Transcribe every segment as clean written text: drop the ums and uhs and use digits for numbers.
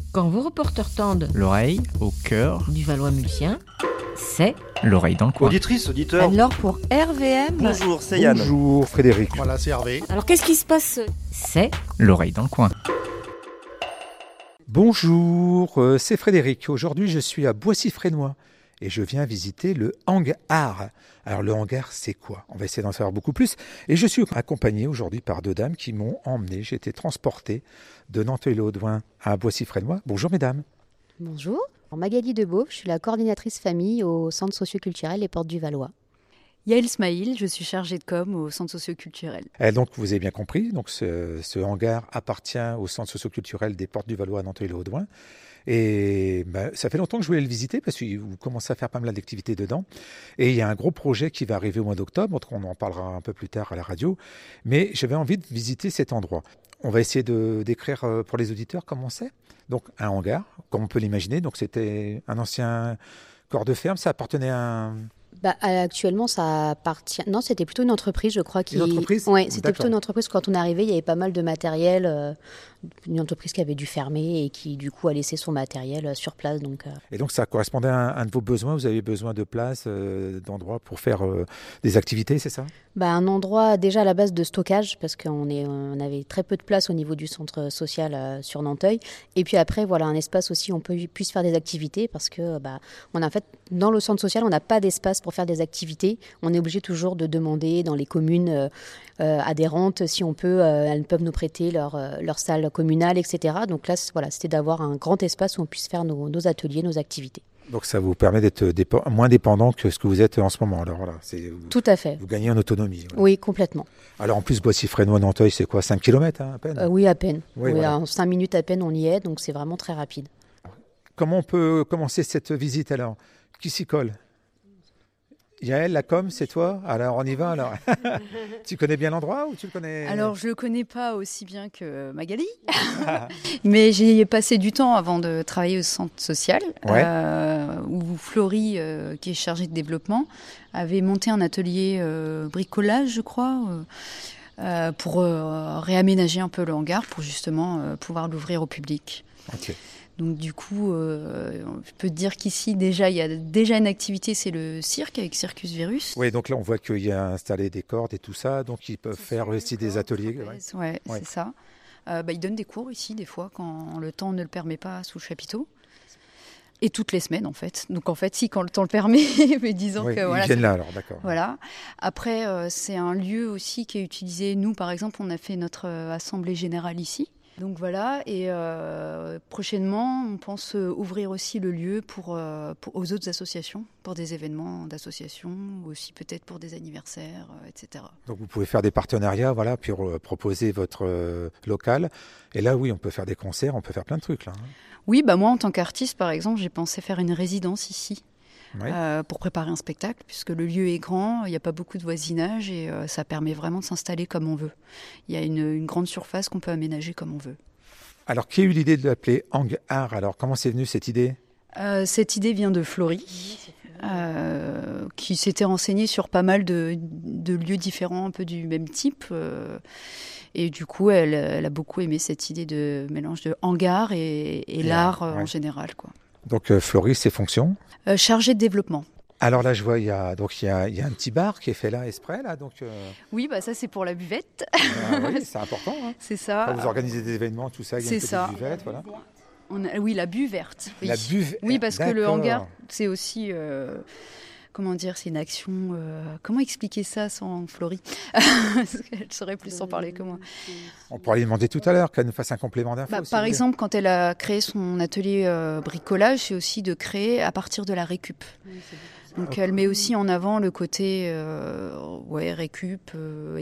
Quand vos reporters tendent L'oreille au cœur du Valois-Mulsien, c'est l'oreille dans le coin. Auditrice, auditeur. alors pour RVM. Bonjour, c'est Yann. Bonjour Frédéric. Voilà, c'est Hervé. Alors qu'est-ce qui se passe? C'est L'oreille dans le coin. Bonjour, c'est Frédéric. Aujourd'hui, je suis à Boissy-Fresnois et je viens visiter le hangar. Alors le hangar, c'est quoi? On va essayer d'en savoir beaucoup plus. Et je suis accompagné aujourd'hui par deux dames qui m'ont emmené. J'ai été transporté de Nanteuil-le-Haudouin à Boissy-Fresnois. Bonjour mesdames. Bonjour, Magali Debeau, je suis la coordinatrice famille au Centre socioculturel Les Portes du Valois. Yael Smaïl, je suis chargée de com au Centre socioculturel. Et donc vous avez bien compris, donc ce hangar appartient au Centre socioculturel des Portes du Valois à Nanteuil-le-Haudouin. Et ça fait longtemps que je voulais le visiter parce que vous commencez à faire pas mal d'activités dedans. Et il y a un gros projet qui va arriver au mois d'octobre, donc on en parlera un peu plus tard à la radio. Mais j'avais envie de visiter cet endroit. On va essayer de décrire pour les auditeurs comment c'est. Donc un hangar, comme on peut l'imaginer. Donc c'était un ancien corps de ferme, ça appartenait à un... Actuellement, ça appartient... Non, c'était plutôt une entreprise, je crois. Une entreprise ? Oui, c'était D'accord. plutôt une entreprise. Quand on est arrivé, il y avait pas mal de matériel. Une entreprise qui avait dû fermer et qui, du coup, a laissé son matériel sur place. Et donc, ça correspondait à un de vos besoins. Vous avez besoin de place, d'endroits pour faire des activités, c'est ça ? Un endroit déjà à la base de stockage, parce on avait très peu de place au niveau du centre social sur Nanteuil. Et puis après, voilà, un espace aussi où on puisse faire des activités, parce que on a, en fait, dans le centre social, on n'a pas d'espace pour faire des activités. On est obligé toujours de demander dans les communes adhérentes si on peut, elles peuvent nous prêter leur salle communale, etc. Donc là, voilà, c'était d'avoir un grand espace où on puisse faire nos ateliers, nos activités. Donc ça vous permet d'être moins dépendant que ce que vous êtes en ce moment. Alors voilà, tout à fait. Vous gagnez en autonomie. Voilà. Oui, complètement. Alors en plus, Boissy-Fresnois-Nanteuil, c'est quoi, 5 km à peine ? Oui, à peine. Oui, Oui, voilà. En 5 minutes à peine, on y est, donc c'est vraiment très rapide. Comment on peut commencer cette visite alors ? Qui s'y colle ? Yael, la com, c'est toi ? Alors on y va alors. Tu connais bien l'endroit ou tu le connais ? Alors, je ne le connais pas aussi bien que Magali, mais j'y ai passé du temps avant de travailler au centre social, Ouais. où Florie, qui est chargée de développement, avait monté un atelier bricolage, je crois, pour réaménager un peu le hangar, pour justement pouvoir l'ouvrir au public. Ok. Donc du coup, je peux te dire qu'ici, déjà, il y a déjà une activité, c'est le cirque avec Circus Virus. Oui, donc là on voit qu'il y a installé des cordes et tout ça, donc ils peuvent faire aussi des ateliers. Ouais. Ouais, Ouais. c'est ça. Ils donnent des cours ici, des fois, quand le temps ne le permet pas, sous le chapiteau. Et toutes les semaines, en fait. Donc en fait, si, quand le temps le permet, mais disons Oui, que... ils Voilà, viennent là alors, d'accord. Voilà. Après, c'est un lieu aussi qui est utilisé. Nous, par exemple, on a fait notre assemblée générale ici. Donc voilà, et prochainement, on pense ouvrir aussi le lieu aux autres associations, pour des événements d'associations, ou aussi peut-être pour des anniversaires, etc. Donc vous pouvez faire des partenariats, voilà, puis proposer votre local. Et là, oui, on peut faire des concerts, on peut faire plein de trucs là. Hein. Oui, moi, en tant qu'artiste, par exemple, j'ai pensé faire une résidence ici. Oui. Pour préparer un spectacle, puisque le lieu est grand, il n'y a pas beaucoup de voisinage et ça permet vraiment de s'installer comme on veut. Il y a une grande surface qu'on peut aménager comme on veut. Alors, qui a eu l'idée de l'appeler hangar ? Alors, comment c'est venu cette idée ? Cette idée vient de Florie, qui s'était renseignée sur pas mal de lieux différents, un peu du même type. Et du coup, elle a beaucoup aimé cette idée de mélange de hangar et l'art ouais. en général, quoi. Donc, Floris, ses fonctions ? Chargée de développement. Alors là, je vois, il y a un petit bar qui est fait là, exprès, là. Donc, Oui, ça c'est pour la buvette. oui, c'est important. Hein. C'est ça. Quand vous organisez des événements, tout ça, il y a une petite buvette, voilà. Oui, la buverte. Oui. La buvette. Oui, parce que le d'accord. hangar, c'est aussi... comment dire, c'est une action... comment expliquer ça sans Florie ? Parce qu'elle saurait plus en parler que moi. On pourrait lui demander tout à l'heure qu'elle nous fasse un complément d'infos. si Par vous voulez. exemple, quand elle a créé son atelier bricolage, c'est aussi de créer à partir de la récup. Donc elle met aussi en avant le côté récup,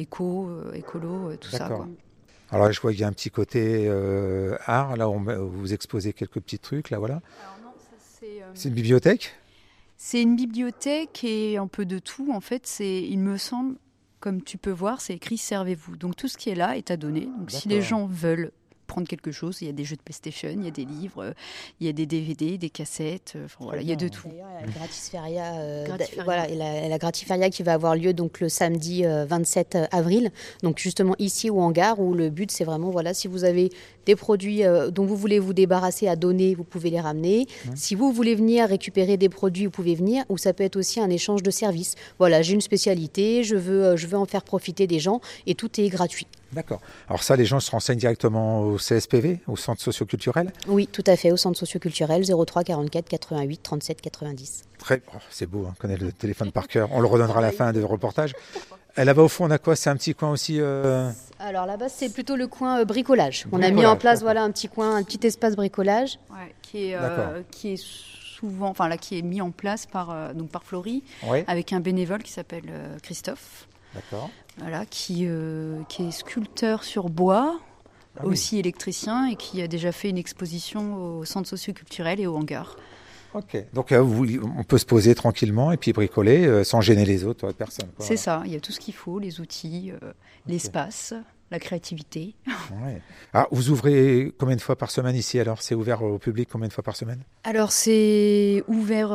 écolo, tout ça. D'accord. Quoi. Alors là, je vois qu'il y a un petit côté art. Là, vous exposez quelques petits trucs, là, voilà. Alors non, ça, C'est une bibliothèque ? c'est une bibliothèque et un peu de tout. En fait, il me semble, comme tu peux voir, c'est écrit « Servez-vous ». Donc tout ce qui est là est à donner. Donc si les D'accord. gens veulent prendre quelque chose. Il y a des jeux de PlayStation, il y a des livres, il y a des DVD, des cassettes, voilà, il y a de tout. D'ailleurs, la Gratisferia, Gratisferia. voilà, et la Gratisferia qui va avoir lieu donc le samedi 27 avril. Donc justement ici au hangar, où le but c'est vraiment, voilà, si vous avez des produits dont vous voulez vous débarrasser à donner, vous pouvez les ramener. Si vous voulez venir récupérer des produits, vous pouvez venir. Ou ça peut être aussi un échange de services. Voilà, j'ai une spécialité, je veux en faire profiter des gens et tout est gratuit. D'accord. Alors ça, les gens se renseignent directement au CSPV, au centre socio-culturel? Oui, tout à fait, au centre socio-culturel 03 44 88 37 90. C'est beau, on connaît le téléphone par cœur. On le redonnera à la fin du reportage. Et là-bas au fond, on a quoi? C'est un petit coin aussi Alors là-bas, c'est plutôt le coin bricolage. On a Bricolage, mis en place d'accord. un petit coin, un petit espace bricolage. Ouais, D'accord. qui est souvent, enfin là, qui est mis en place par Florie, Oui, avec un bénévole qui s'appelle Christophe, d'accord. voilà, qui est sculpteur sur bois, Ah oui. aussi électricien, et qui a déjà fait une exposition au centre socio-culturel et au hangar. Ok. Donc on peut se poser tranquillement et puis bricoler sans gêner les autres personnes. Quoi. C'est ça, il y a tout ce qu'il faut, les outils, l'espace, la créativité. Ouais. Alors, vous ouvrez combien de fois par semaine ici alors? C'est ouvert au public combien de fois par semaine? Alors c'est ouvert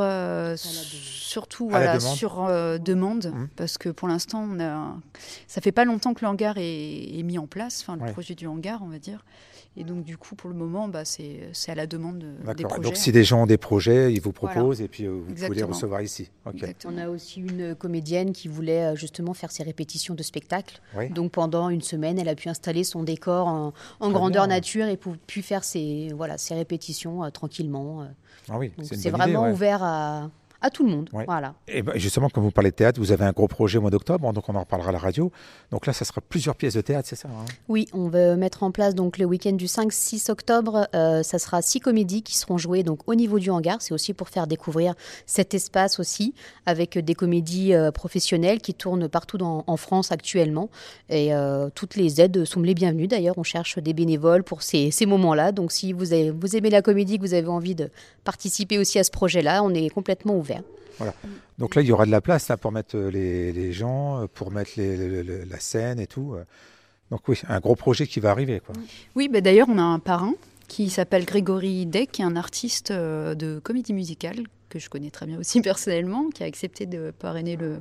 surtout À la voilà, demande. sur demande, parce que pour l'instant, ça fait pas longtemps que le hangar est mis en place, enfin le Ouais. projet du hangar, on va dire. Et donc du coup, pour le moment, c'est à la demande des D'accord. projets. Donc si des gens ont des projets, ils vous Voilà. proposent et puis vous pouvez les Exactement. recevoir ici. Ok. Exactement. On a aussi une comédienne qui voulait justement faire ses répétitions de spectacle. Oui. Donc pendant une semaine, elle a pu installer son décor en Très grandeur bien. nature et pu faire ses répétitions tranquillement. Ah oui, Donc c'est une c'est bonne vraiment idée, ouais. ouvert à tout le monde. Ouais. Voilà. Et ben, justement, comme vous parlez de théâtre, vous avez un gros projet au mois d'octobre, donc on en reparlera à la radio. Donc là, ça sera plusieurs pièces de théâtre, c'est ça hein? Oui, on va mettre en place donc le week-end du 5-6 octobre. Ça sera 6 comédies qui seront jouées donc au niveau du hangar. C'est aussi pour faire découvrir cet espace aussi, avec des comédies professionnelles qui tournent partout en France actuellement. Et toutes les aides sont les bienvenues. D'ailleurs, on cherche des bénévoles pour ces moments-là. Donc si vous aimez la comédie, que vous avez envie de participer aussi à ce projet-là, on est complètement ouvert. Voilà. Donc là, il y aura de la place là, pour mettre les gens, pour mettre la scène et tout. Donc oui, un gros projet qui va arriver. Quoi. Oui, d'ailleurs, on a un parrain qui s'appelle Grégory Deck, qui est un artiste de comédie musicale, que je connais très bien aussi personnellement, qui a accepté de parrainer le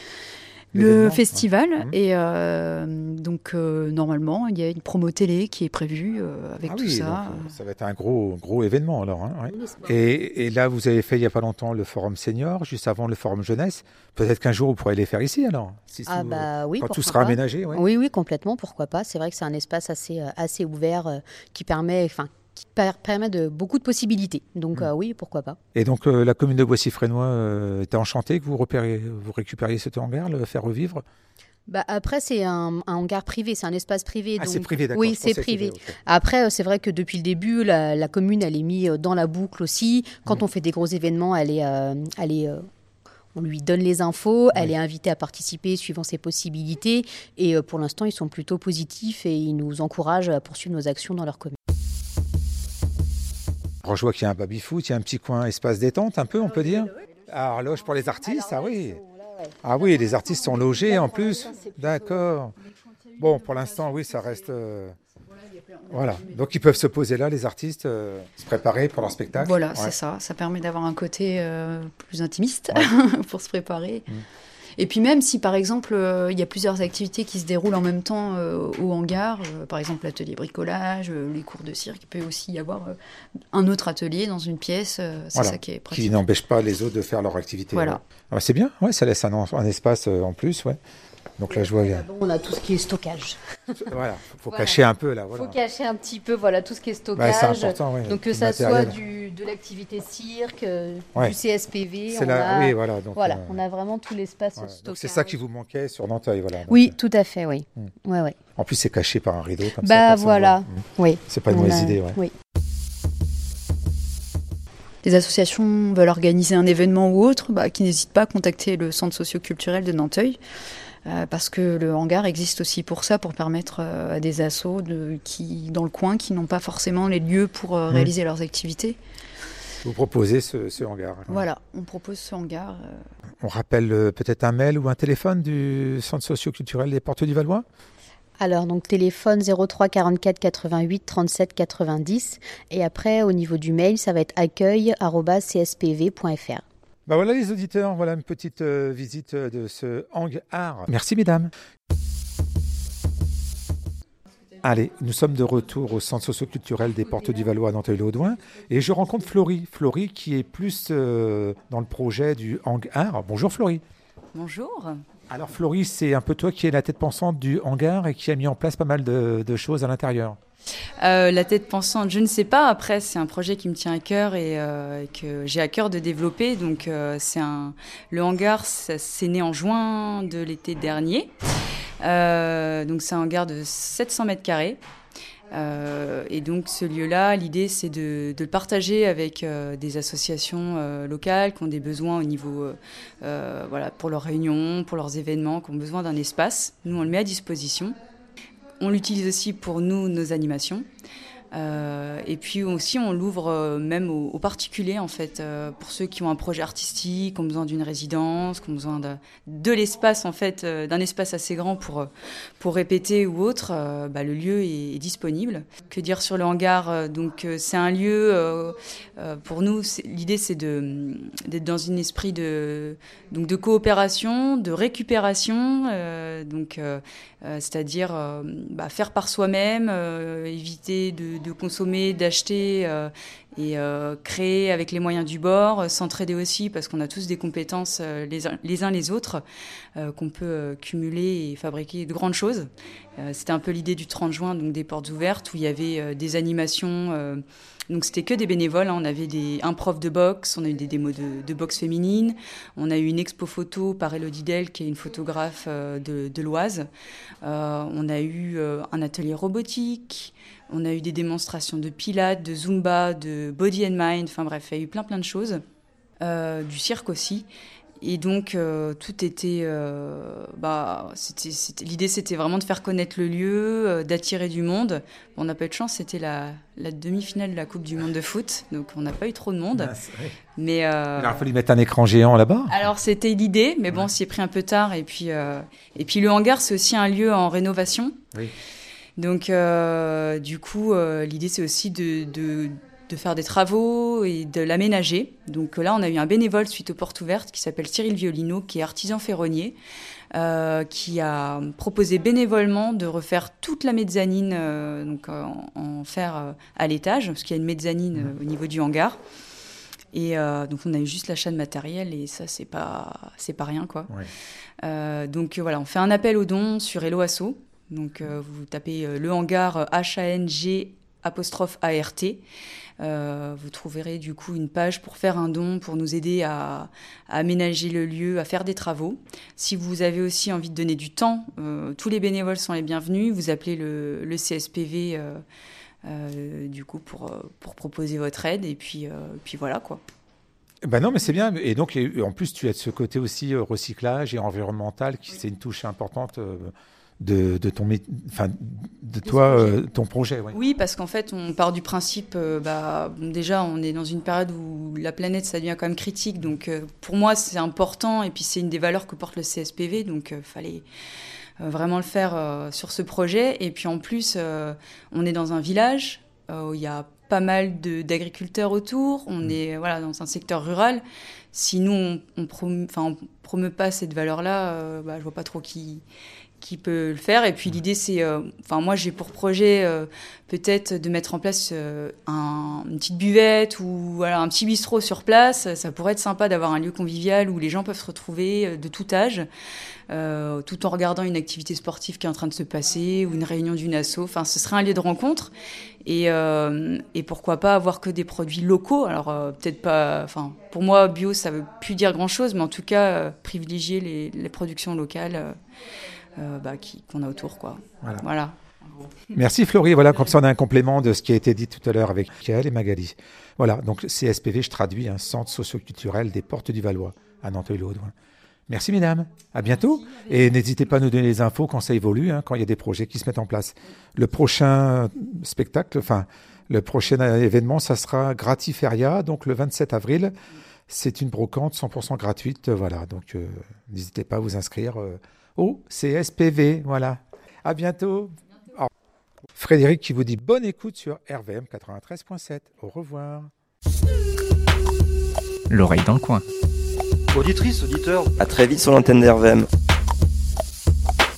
festival. Ouais. Et donc, normalement, il y a une promo télé qui est prévue avec Ah tout oui, ça. donc, ça va être un gros événement alors. Hein, ouais. Et là, vous avez fait il n'y a pas longtemps le forum senior, juste avant le forum jeunesse. Peut-être qu'un jour, vous pourrez les faire ici alors. Si Ah bah oui, quand tout pourquoi sera pas. aménagé. Ouais. Oui, complètement, pourquoi pas. C'est vrai que c'est un espace assez ouvert qui permet de beaucoup de possibilités. Donc oui, pourquoi pas. Et donc la commune de Boissy-Fresnois était enchantée que vous récupériez cet hangar, le faire revivre. Après, c'est un hangar privé, c'est un espace privé. Ah, donc... c'est privé, d'accord. Oui, je pensais c'est que c'était- privé. ok. Après, c'est vrai que depuis le début, la commune, elle est mise dans la boucle aussi. Quand on fait des gros événements, on lui donne les infos, elle est invitée à participer suivant ses possibilités. Et pour l'instant, ils sont plutôt positifs et ils nous encouragent à poursuivre nos actions dans leur commune. Alors, je vois qu'il y a un baby-foot, il y a un petit coin espace détente, un peu, on peut dire. Alors, loge pour les artistes, ah oui. Ah oui, les artistes sont logés en plus. D'accord. Bon, pour l'instant, oui, ça reste... Voilà. Donc, ils peuvent se poser là, les artistes, se préparer pour leur spectacle. Voilà, Ouais. c'est ça. Ça permet d'avoir un côté plus intimiste pour se préparer. Et puis même si, par exemple, il y a plusieurs activités qui se déroulent en même temps au hangar, par exemple l'atelier bricolage, les cours de cirque, il peut aussi y avoir un autre atelier dans une pièce. C'est Voilà. ça qui est Qui pratique. n'empêche pas les autres de faire leur activité. Voilà. Ouais. Ah, c'est bien, ouais, ça laisse un espace en plus. Ouais. Donc là, je vois... On a tout ce qui est stockage. Voilà, faut Voilà. cacher un peu là. Il Voilà. faut cacher un petit peu tout ce qui est Bah, stockage. c'est important, ouais, Donc que tout ça le soit matériel. de l'activité cirque, Ouais. du CSPV. C'est là, oui, voilà. Donc, Voilà, on a vraiment tout l'espace voilà. stockage. Donc c'est ça qui vous manquait sur Nanteuil, voilà. Donc, Oui, tout à fait, oui. Ouais. En plus, c'est caché par un rideau comme ça. Bah personne voilà, voit. oui. C'est pas une On mauvaise a- idée, ouais. Oui. Les associations veulent organiser un événement ou autre, qui n'hésitent pas à contacter le centre socio-culturel de Nanteuil. Parce que le hangar existe aussi pour ça, pour permettre à des assos dans le coin qui n'ont pas forcément les lieux pour réaliser leurs activités. Vous proposez ce hangar. Voilà, on propose ce hangar. On rappelle peut-être un mail ou un téléphone du centre socio-culturel des Portes du Valois. Alors, donc téléphone 03 44 88 37 90. Et après, au niveau du mail, ça va être accueil@cspv.fr. Bah voilà les auditeurs, voilà une petite visite de ce hangar. Merci mesdames. Allez, nous sommes de retour au centre socio-culturel des Portes du Valois à Nanteuil-le-Haudouin et je rencontre Florie. Florie qui est plus dans le projet du hangar. Bonjour Florie. Bonjour. Alors Florie, c'est un peu toi qui es la tête pensante du hangar et qui a mis en place pas mal de choses à l'intérieur. La tête pensante, je ne sais pas. Après, c'est un projet qui me tient à cœur et que j'ai à cœur de développer. Donc, le hangar, c'est né en juin de l'été dernier. Donc, c'est un hangar de 700 mètres carrés. Et donc, ce lieu-là, l'idée, c'est de le partager avec des associations locales qui ont des besoins au niveau, pour leurs réunions, pour leurs événements, qui ont besoin d'un espace. Nous, on le met à disposition. On l'utilise aussi pour nos animations. Et puis aussi, on l'ouvre même aux particuliers, en fait, pour ceux qui ont un projet artistique, qui ont besoin d'une résidence, qui ont besoin de l'espace, en fait, d'un espace assez grand pour répéter ou autre. Le lieu est disponible. Que dire sur le hangar? Donc, c'est un lieu, pour nous, l'idée, c'est d'être dans un esprit de coopération, de récupération, c'est-à-dire faire par soi-même, éviter de consommer, d'acheter et créer avec les moyens du bord, s'entraider aussi parce qu'on a tous des compétences les uns les autres qu'on peut cumuler et fabriquer de grandes choses. C'était un peu l'idée du 30 juin, donc des portes ouvertes où il y avait des animations. Donc c'était que des bénévoles, hein. On avait un prof de boxe, on a eu des démos de boxe féminine, on a eu une expo photo par Elodie Del qui est une photographe de l'Oise, on a eu un atelier robotique, on a eu des démonstrations de pilates, de zumba, de body and mind, enfin bref, il y a eu plein de choses, du cirque aussi. Et donc, tout était... l'idée, c'était vraiment de faire connaître le lieu, d'attirer du monde. On n'a pas eu de chance, c'était la demi-finale de la Coupe du Monde de foot. Donc, on n'a pas eu trop de monde. Mais, il a fallu mettre un écran géant là-bas. Alors, c'était l'idée, mais bon, on s'y est pris un peu tard. Et puis le hangar, c'est aussi un lieu en rénovation. Oui. Donc, du coup, l'idée, c'est aussi de faire des travaux et de l'aménager. Donc là, on a eu un bénévole suite aux portes ouvertes qui s'appelle Cyril Violino, qui est artisan ferronnier, qui a proposé bénévolement de refaire toute la mezzanine en fer à l'étage, parce qu'il y a une mezzanine au niveau du hangar. Et donc on a eu juste l'achat de matériel et ça, c'est pas rien, quoi. Ouais. Donc voilà, on fait un appel aux dons sur Hello Asso. Donc vous tapez le hangar HANG''ART. Vous trouverez du coup une page pour faire un don, pour nous aider à aménager le lieu, à faire des travaux. Si vous avez aussi envie de donner du temps, tous les bénévoles sont les bienvenus. Vous appelez le CSPV du coup pour proposer votre aide et puis voilà quoi. Ben non, mais c'est bien. Et donc en plus tu as de ce côté aussi recyclage et environnemental qui c'est une touche importante. De ton projet. Ouais. Oui, parce qu'en fait, on part du principe, déjà, on est dans une période où la planète, ça devient quand même critique. Donc, pour moi, c'est important. Et puis, c'est une des valeurs que porte le CSPV. Donc, il fallait vraiment le faire sur ce projet. Et puis, en plus, on est dans un village où il y a pas mal d'agriculteurs autour. On est dans un secteur rural. Si nous, on promeut pas cette valeur-là, je vois pas trop qui peut le faire. Et puis l'idée, c'est... moi, j'ai pour projet peut-être de mettre en place une petite buvette ou un petit bistrot sur place. Ça pourrait être sympa d'avoir un lieu convivial où les gens peuvent se retrouver de tout âge, tout en regardant une activité sportive qui est en train de se passer ou une réunion d'une asso. Enfin, ce serait un lieu de rencontre. Et pourquoi pas avoir que des produits locaux. Alors, peut-être pas... pour moi, bio, ça veut plus dire grand-chose, mais en tout cas, privilégier les productions locales qu'on a autour, quoi. Voilà. Merci Florie. Voilà, comme ça on a un complément de ce qui a été dit tout à l'heure avec Michael et Magali. Voilà, donc CSPV, je traduis, un centre socio-culturel des Portes du Valois à Nanteuil-le-Haudouin. Merci mesdames, à bientôt. Et n'hésitez pas à nous donner les infos quand ça évolue, quand il y a des projets qui se mettent en place. Le prochain spectacle, le prochain événement, ça sera Gratiferia, donc le 27 avril. C'est une brocante 100% gratuite. Voilà, donc n'hésitez pas à vous inscrire au CSPV. Voilà. À bientôt. Frédéric qui vous dit bonne écoute sur RVM 93.7. Au revoir. L'oreille dans le coin. Auditrice, auditeur, À très vite sur l'antenne d'RVM.